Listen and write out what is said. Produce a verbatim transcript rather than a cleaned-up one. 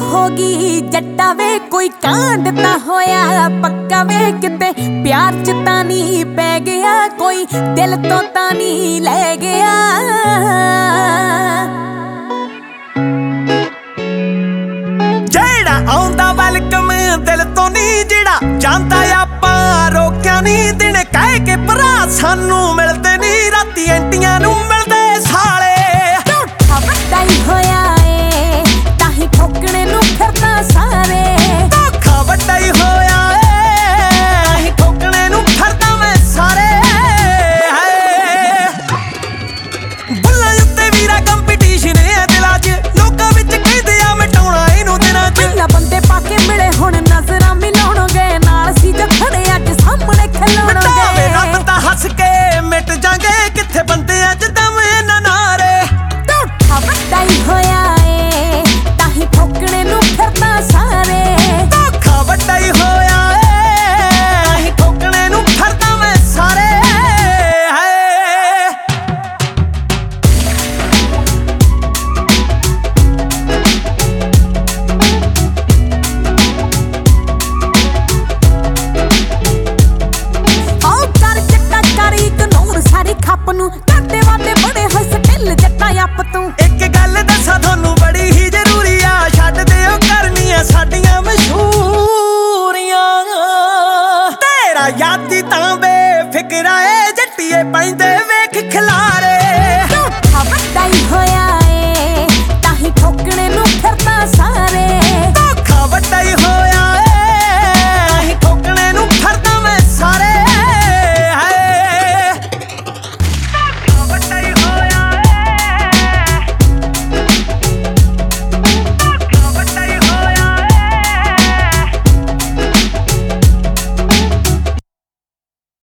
होगी जट्टा वे कोई कांड ता होया पक्का वे किते प्यार च तानी पै गया कोई दिल तो तानी ले गया। जेड़ा आउंदा वेलकम दिल तो नी जेड़ा जानदा आपां रोकिया नी दिन कह के भरा सानू मिलदे नी राती एंटियां नू मिलदे साले। झूठा वड्डा ही होया ए ताही ठोकणे नू फिरदा सारे। धोखा वड्डा ही होया ए ताही ठोकणे नू फिरदा मैं सारे। बुल्लां उत्ते वीरा कंपीटीशन है दिलां च लोकां विच कहदे आ मिटाउणा इनू दिनां च। पहला बंदे पाके मिले हुण नजरां मिलाउणगे नाल सी जो खड़े अज सामणे खिलाउणगे। मिटावे रब तां हस के मिट जांगे किथे बंदे अज दम इन्हां नारे। झूठा वड्डा ही होया ए ताही ठोकणे नू फिरदा सारे। धोखा वड्डा ही होया ए ताही ठोकणे नू फिरदा मैं सारे। आओ कर जट्टा कर इग्नोर सारी खप नू काटे वाटे बड़े होए स्किल जट्टा अप तू। एक गल दसां थानू बड़ी ही जरूरी आ छड्ड दिओ करनियां साडियां मशहूरियां। तेरा याद